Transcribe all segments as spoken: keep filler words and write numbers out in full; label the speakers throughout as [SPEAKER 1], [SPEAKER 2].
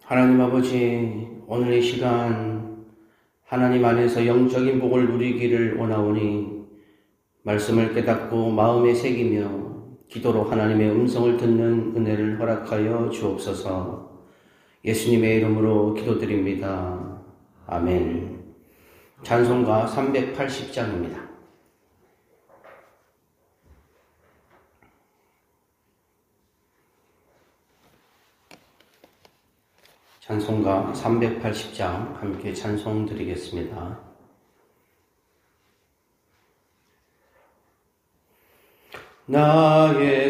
[SPEAKER 1] 하나님 아버지, 오늘 이 시간 하나님 안에서 영적인 복을 누리기를 원하오니 말씀을 깨닫고 마음에 새기며 기도로 하나님의 음성을 듣는 은혜를 허락하여 주옵소서. 예수님의 이름으로 기도드립니다. 아멘. 찬송가 삼백팔십 장입니다. 찬송가 삼백팔십 장 함께 찬송 드리겠습니다. 나의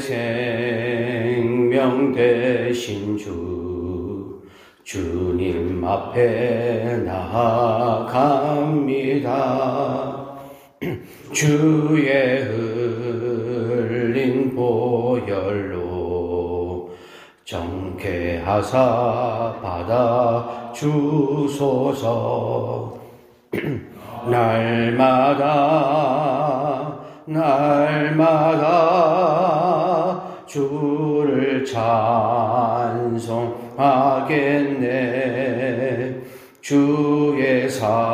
[SPEAKER 1] 생명 되신 주, 주님 앞에 나아갑니다. 주의 흘린 보혈로 정케하사 받아 주소서. 날마다 날마다 주를 찬송하겠네. 주의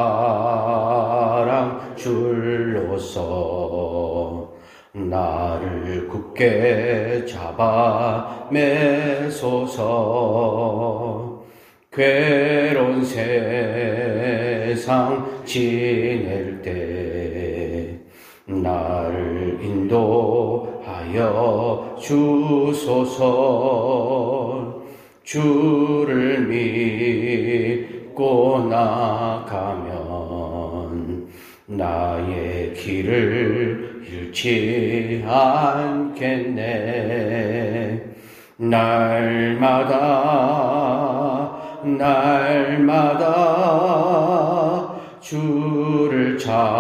[SPEAKER 1] 사랑 줄로서 나를 굳게 잡아 매소서. 괴로운 세상 지낼 때 나를 인도하여 주소서. 주를 믿고 나가면 나의 길을 잃지 않겠네. 날마다 날마다 주를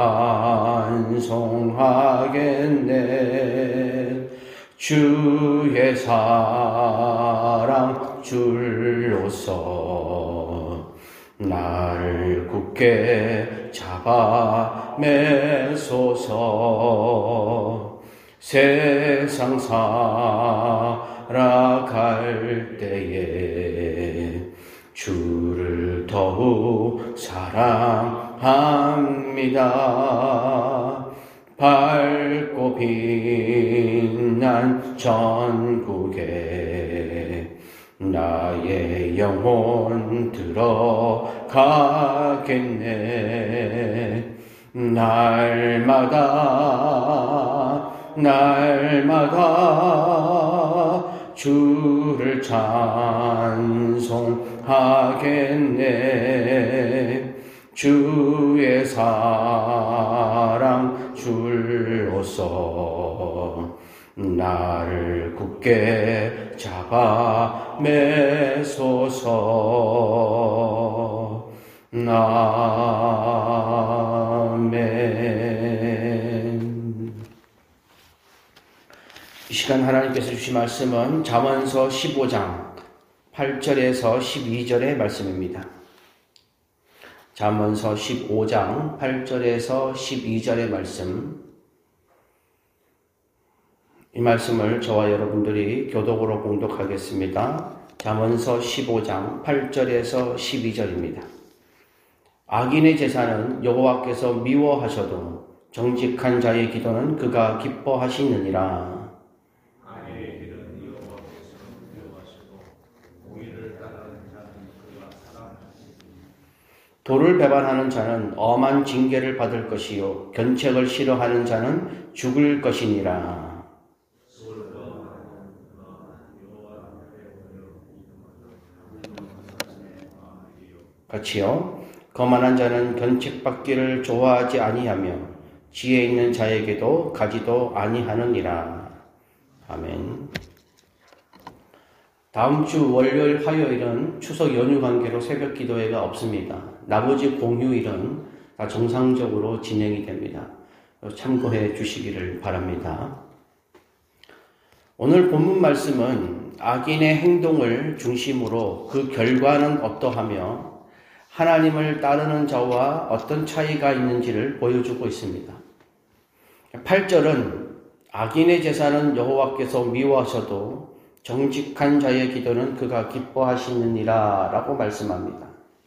[SPEAKER 1] 찬송하겠네. 주의 사랑 줄로서 나를 굳게 잡아 매소서. 세상 살아갈 때에 주를 더욱 사랑합니다. 밝고 빛난 천국에 나의 영혼 들어가겠네. 날마다 날마다 주를 찬송하겠네. 주의 사랑 줄로서 나를 굳게 잡아 매소서. 아멘. 이 시간 하나님께서 주신 말씀은 잠언서 십오 장 팔 절에서 십이 절의 말씀입니다. 잠언서 십오 장 팔 절에서 십이 절의 말씀, 이 말씀을 저와 여러분들이 교독으로 봉독하겠습니다. 잠언서 십오 장 팔 절에서 십이 절입니다. 악인의 제사는 여호와께서 미워하셔도 정직한 자의 기도는 그가 기뻐하시느니라. 도를 배반하는 자는 엄한 징계를 받을 것이요 견책을 싫어하는 자는 죽을 것이니라. 같이요. 거만한 자는 견책받기를 좋아하지 아니하며 지혜 있는 자에게도 가지도 아니하느니라. 아멘. 다음 주 월요일, 화요일은 추석 연휴 관계로 새벽 기도회가 없습니다. 나머지 공휴일은 다 정상적으로 진행이 됩니다. 참고해 주시기를 바랍니다. 오늘 본문 말씀은 악인의 행동을 중심으로 그 결과는 어떠하며 하나님을 따르는 자와 어떤 차이가 있는지를 보여주고 있습니다. 팔 절은 악인의 제사는 여호와께서 미워하셔도 정직한 자의 기도는 그가 기뻐하시느니라 라고 말씀합니다.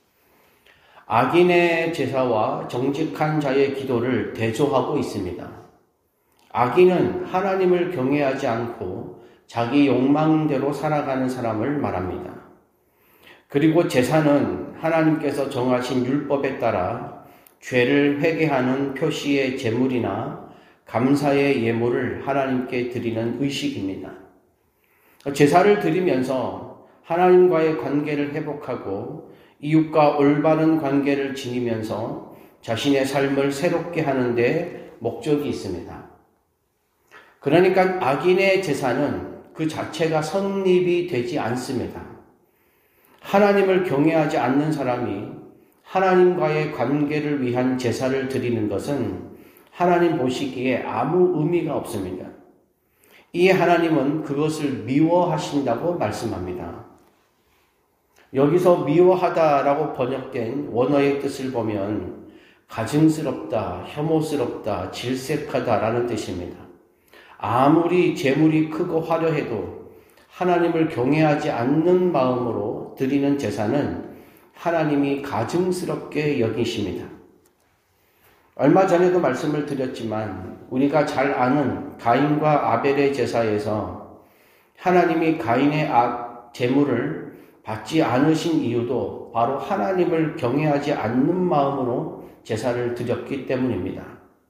[SPEAKER 1] 악인의 제사와 정직한 자의 기도를 대조하고 있습니다. 악인은 하나님을 경외하지 않고 자기 욕망대로 살아가는 사람을 말합니다. 그리고 제사는 하나님께서 정하신 율법에 따라 죄를 회개하는 표시의 제물이나 감사의 예물을 하나님께 드리는 의식입니다. 제사를 드리면서 하나님과의 관계를 회복하고 이웃과 올바른 관계를 지니면서 자신의 삶을 새롭게 하는 데 목적이 있습니다. 그러니까 악인의 제사는 그 자체가 성립이 되지 않습니다. 하나님을 경외하지 않는 사람이 하나님과의 관계를 위한 제사를 드리는 것은 하나님 보시기에 아무 의미가 없습니다. 이에 하나님은 그것을 미워하신다고 말씀합니다. 여기서 미워하다라고 번역된 원어의 뜻을 보면 가증스럽다, 혐오스럽다, 질색하다라는 뜻입니다. 아무리 재물이 크고 화려해도 하나님을 경외하지 않는 마음으로 드리는 제사는 하나님이 가증스럽게 여기십니다. 얼마 전에도 말씀을 드렸지만 우리가 잘 아는 가인과 아벨의 제사에서 하나님이 가인의 악 제물을 받지 않으신 이유도 바로 하나님을 경외하지 않는 마음으로 제사를 드렸기 때문입니다.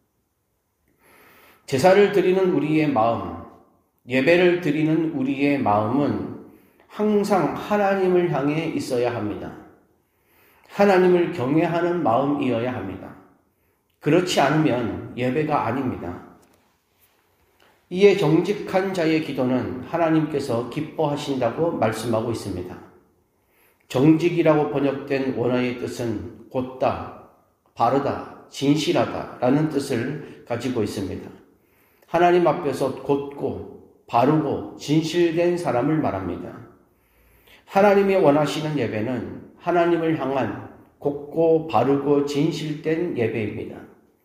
[SPEAKER 1] 제사를 드리는 우리의 마음, 예배를 드리는 우리의 마음은 항상 하나님을 향해 있어야 합니다. 하나님을 경외하는 마음이어야 합니다. 그렇지 않으면 예배가 아닙니다. 이에 정직한 자의 기도는 하나님께서 기뻐하신다고 말씀하고 있습니다. 정직이라고 번역된 원어의 뜻은 곧다, 바르다, 진실하다 라는 뜻을 가지고 있습니다. 하나님 앞에서 곧고 바르고 진실된 사람을 말합니다. 하나님이 원하시는 예배는 하나님을 향한 곧고 바르고 진실된 예배입니다.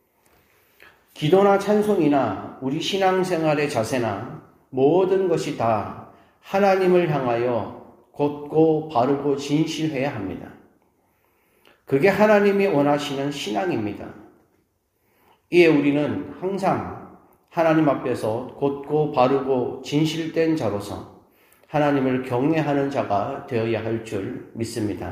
[SPEAKER 1] 기도나 찬송이나 우리 신앙생활의 자세나 모든 것이 다 하나님을 향하여 곧고 바르고 진실해야 합니다. 그게 하나님이 원하시는 신앙입니다. 이에 우리는 항상 하나님 앞에서 곧고 바르고 진실된 자로서 하나님을 경외하는 자가 되어야 할 줄 믿습니다.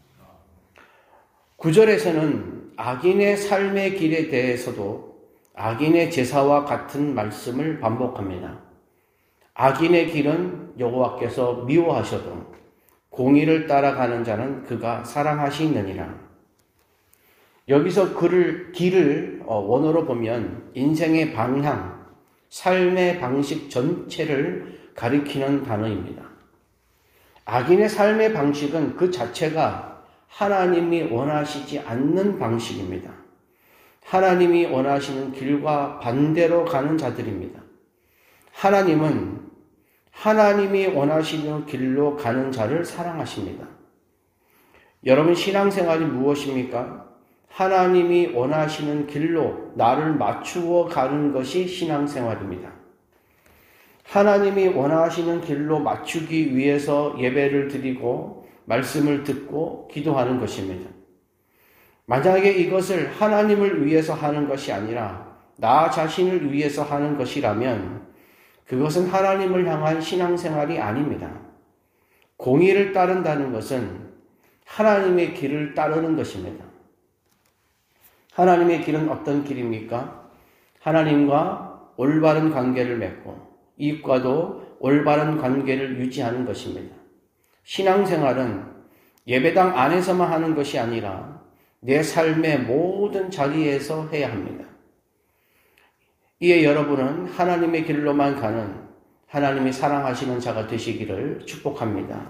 [SPEAKER 1] 구절에서는 악인의 삶의 길에 대해서도 악인의 제사와 같은 말씀을 반복합니다. 악인의 길은 여호와께서 미워하셔도 공의를 따라가는 자는 그가 사랑하시느니라. 여기서 그를, 길을 원어로 보면 인생의 방향, 삶의 방식 전체를 가리키는 단어입니다. 악인의 삶의 방식은 그 자체가 하나님이 원하시지 않는 방식입니다. 하나님이 원하시는 길과 반대로 가는 자들입니다. 하나님은 하나님이 원하시는 길로 가는 자를 사랑하십니다. 여러분 신앙생활이 무엇입니까? 하나님이 원하시는 길로 나를 맞추어 가는 것이 신앙생활입니다. 하나님이 원하시는 길로 맞추기 위해서 예배를 드리고 말씀을 듣고 기도하는 것입니다. 만약에 이것을 하나님을 위해서 하는 것이 아니라 나 자신을 위해서 하는 것이라면 그것은 하나님을 향한 신앙생활이 아닙니다. 공의를 따른다는 것은 하나님의 길을 따르는 것입니다. 하나님의 길은 어떤 길입니까? 하나님과 올바른 관계를 맺고 이웃과도 올바른 관계를 유지하는 것입니다. 신앙생활은 예배당 안에서만 하는 것이 아니라 내 삶의 모든 자리에서 해야 합니다. 이에 여러분은 하나님의 길로만 가는 하나님이 사랑하시는 자가 되시기를 축복합니다.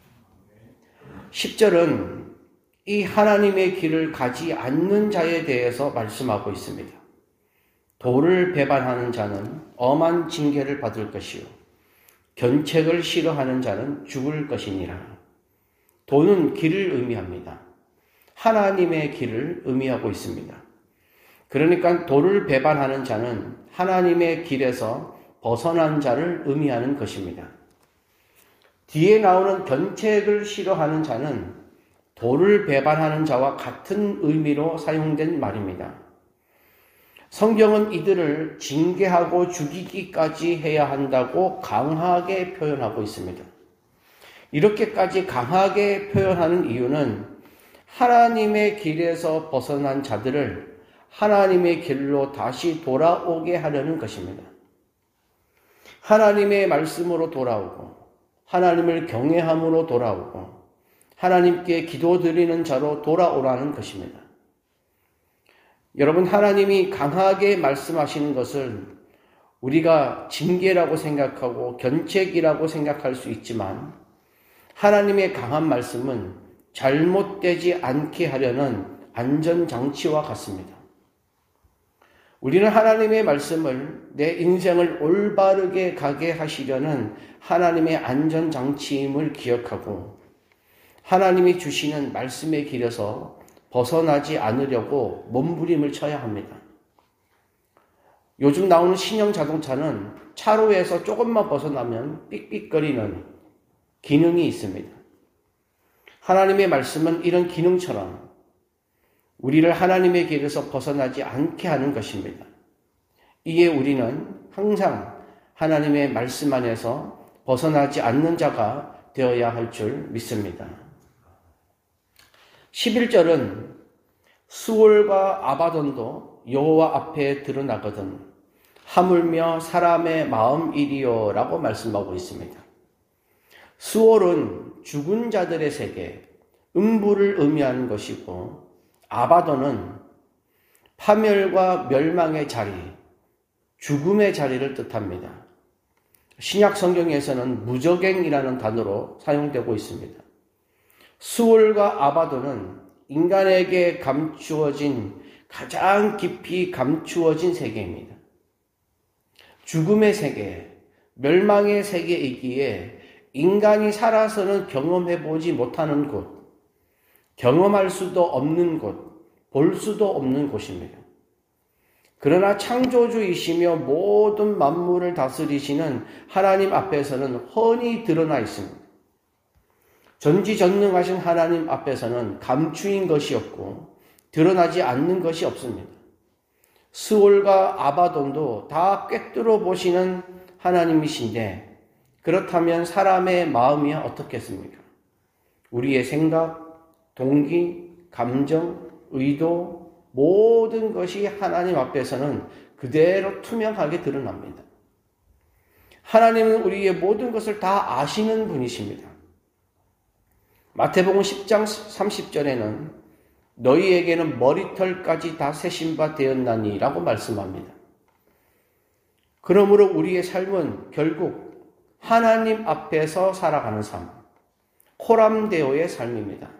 [SPEAKER 1] 십 절은 이 하나님의 길을 가지 않는 자에 대해서 말씀하고 있습니다. 도를 배반하는 자는 엄한 징계를 받을 것이요 견책을 싫어하는 자는 죽을 것이니라. 도는 길을 의미합니다. 하나님의 길을 의미하고 있습니다. 그러니까 도를 배반하는 자는 하나님의 길에서 벗어난 자를 의미하는 것입니다. 뒤에 나오는 견책을 싫어하는 자는 도를 배반하는 자와 같은 의미로 사용된 말입니다. 성경은 이들을 징계하고 죽이기까지 해야 한다고 강하게 표현하고 있습니다. 이렇게까지 강하게 표현하는 이유는 하나님의 길에서 벗어난 자들을 하나님의 길로 다시 돌아오게 하려는 것입니다. 하나님의 말씀으로 돌아오고 하나님을 경외함으로 돌아오고 하나님께 기도드리는 자로 돌아오라는 것입니다. 여러분, 하나님이 강하게 말씀하시는 것을 우리가 징계라고 생각하고 견책이라고 생각할 수 있지만 하나님의 강한 말씀은 잘못되지 않게 하려는 안전장치와 같습니다. 우리는 하나님의 말씀을 내 인생을 올바르게 가게 하시려는 하나님의 안전장치임을 기억하고 하나님이 주시는 말씀의 길에서 벗어나지 않으려고 몸부림을 쳐야 합니다. 요즘 나오는 신형 자동차는 차로에서 조금만 벗어나면 삑삑거리는 기능이 있습니다. 하나님의 말씀은 이런 기능처럼 우리를 하나님의 길에서 벗어나지 않게 하는 것입니다. 이에 우리는 항상 하나님의 말씀 안에서 벗어나지 않는 자가 되어야 할 줄 믿습니다. 십일 절은 수월과 아바돈도 여호와 앞에 드러나거든 하물며 사람의 마음이리요 라고 말씀하고 있습니다. 수월은 죽은 자들의 세계, 음부를 의미하는 것이고 아바돈은 파멸과 멸망의 자리, 죽음의 자리를 뜻합니다. 신약 성경에서는 무저갱이라는 단어로 사용되고 있습니다. 수월과 아바돈은 인간에게 감추어진 가장 깊이 감추어진 세계입니다. 죽음의 세계, 멸망의 세계이기에 인간이 살아서는 경험해보지 못하는 곳, 경험할 수도 없는 곳, 볼 수도 없는 곳입니다. 그러나 창조주이시며 모든 만물을 다스리시는 하나님 앞에서는 훤히 드러나 있습니다. 전지전능하신 하나님 앞에서는 감추인 것이 없고 드러나지 않는 것이 없습니다. 스올과 아바돈도 다 꿰뚫어 보시는 하나님이신데 그렇다면 사람의 마음이 어떻겠습니까? 우리의 생각, 동기, 감정, 의도 모든 것이 하나님 앞에서는 그대로 투명하게 드러납니다. 하나님은 우리의 모든 것을 다 아시는 분이십니다. 마태복음 십 장 삼십 절에는 너희에게는 머리털까지 다 세신 바 되었나니 라고 말씀합니다. 그러므로 우리의 삶은 결국 하나님 앞에서 살아가는 삶, 코람데오의 삶입니다.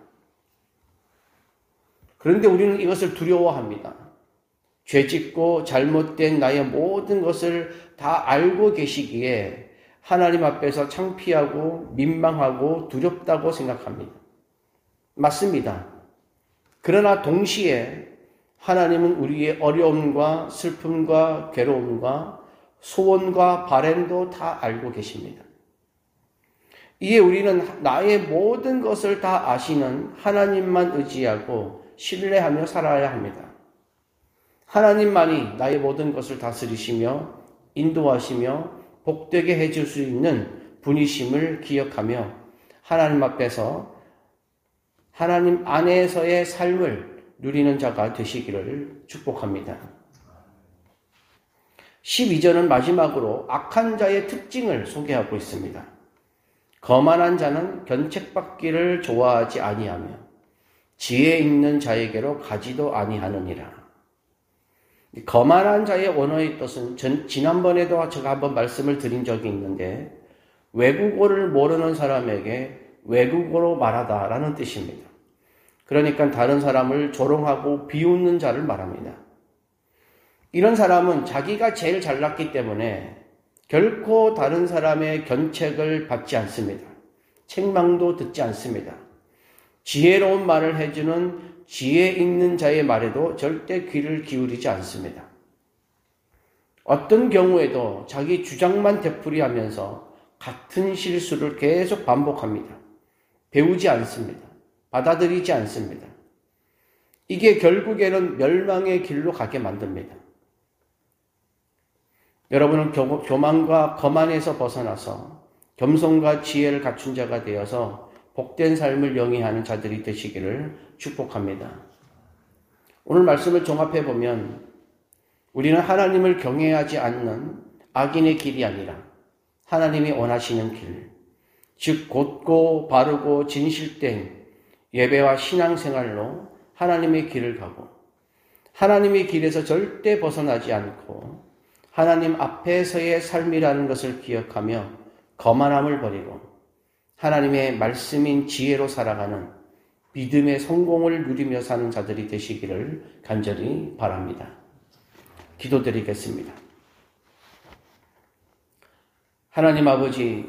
[SPEAKER 1] 그런데 우리는 이것을 두려워합니다. 죄짓고 잘못된 나의 모든 것을 다 알고 계시기에 하나님 앞에서 창피하고 민망하고 두렵다고 생각합니다. 맞습니다. 그러나 동시에 하나님은 우리의 어려움과 슬픔과 괴로움과 소원과 바램도 다 알고 계십니다. 이에 우리는 나의 모든 것을 다 아시는 하나님만 의지하고 신뢰하며 살아야 합니다. 하나님만이 나의 모든 것을 다스리시며 인도하시며 복되게 해줄 수 있는 분이심을 기억하며 하나님 앞에서 하나님 안에서의 삶을 누리는 자가 되시기를 축복합니다. 십이 절은 마지막으로 악한 자의 특징을 소개하고 있습니다. 거만한 자는 견책받기를 좋아하지 아니하며 지혜 있는 자에게로 가지도 아니하느니라. 거만한 자의 원어의 뜻은 전, 지난번에도 제가 한번 말씀을 드린 적이 있는데 외국어를 모르는 사람에게 외국어로 말하다라는 뜻입니다. 그러니까 다른 사람을 조롱하고 비웃는 자를 말합니다. 이런 사람은 자기가 제일 잘났기 때문에 결코 다른 사람의 견책을 받지 않습니다. 책망도 듣지 않습니다. 지혜로운 말을 해주는 지혜 있는 자의 말에도 절대 귀를 기울이지 않습니다. 어떤 경우에도 자기 주장만 되풀이하면서 같은 실수를 계속 반복합니다. 배우지 않습니다. 받아들이지 않습니다. 이게 결국에는 멸망의 길로 가게 만듭니다. 여러분은 교만과 거만에서 벗어나서 겸손과 지혜를 갖춘 자가 되어서 복된 삶을 영위하는 자들이 되시기를 축복합니다. 오늘 말씀을 종합해 보면 우리는 하나님을 경외하지 않는 악인의 길이 아니라 하나님이 원하시는 길, 즉 곧고 바르고 진실된 예배와 신앙생활로 하나님의 길을 가고 하나님의 길에서 절대 벗어나지 않고 하나님 앞에서의 삶이라는 것을 기억하며 거만함을 버리고 하나님의 말씀인 지혜로 살아가는 믿음의 성공을 누리며 사는 자들이 되시기를 간절히 바랍니다. 기도드리겠습니다. 하나님 아버지,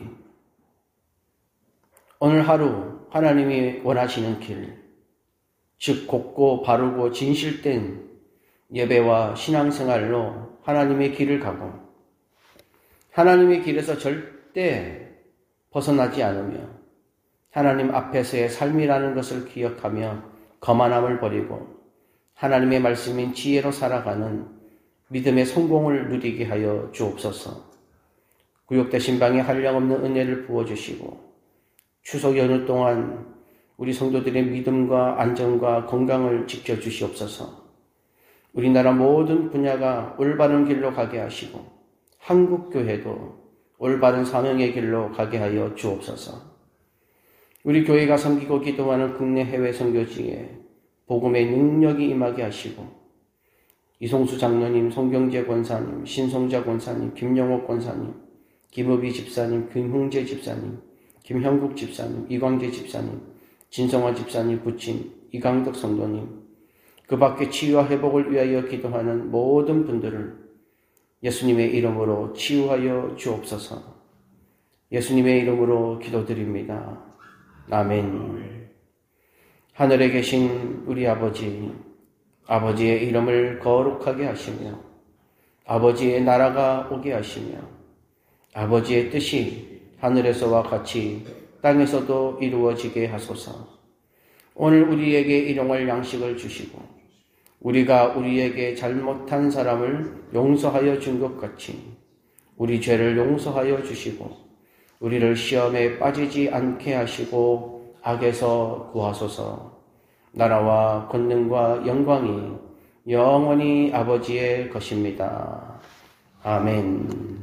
[SPEAKER 1] 오늘 하루 하나님이 원하시는 길, 즉 곱고 바르고 진실된 예배와 신앙생활로 하나님의 길을 가고 하나님의 길에서 절대 벗어나지 않으며 하나님 앞에서의 삶이라는 것을 기억하며 거만함을 버리고 하나님의 말씀인 지혜로 살아가는 믿음의 성공을 누리게 하여 주옵소서. 구욕대 신방에 한량없는 은혜를 부어주시고 추석 연휴 동안 우리 성도들의 믿음과 안전과 건강을 지켜주시옵소서. 우리나라 모든 분야가 올바른 길로 가게 하시고 한국교회도 올바른 사명의 길로 가게 하여 주옵소서. 우리 교회가 섬기고 기도하는 국내 해외 선교지에 복음의 능력이 임하게 하시고 이송수 장로님, 송경재 권사님, 신성자 권사님, 김영옥 권사님, 김우비 집사님, 김흥재 집사님, 김형국 집사님, 이광재 집사님, 진성화 집사님, 부친 이강덕 성도님, 그 밖에 치유와 회복을 위하여 기도하는 모든 분들을 예수님의 이름으로 치유하여 주옵소서. 예수님의 이름으로 기도드립니다. 아멘. 하늘에 계신 우리 아버지, 아버지의 이름을 거룩하게 하시며 아버지의 나라가 오게 하시며 아버지의 뜻이 하늘에서와 같이 땅에서도 이루어지게 하소서. 오늘 우리에게 일용할 양식을 주시고 우리가 우리에게 잘못한 사람을 용서하여 준 것 같이 우리 죄를 용서하여 주시고 우리를 시험에 빠지지 않게 하시고 악에서 구하소서. 나라와 권능과 영광이 영원히 아버지의 것입니다. 아멘.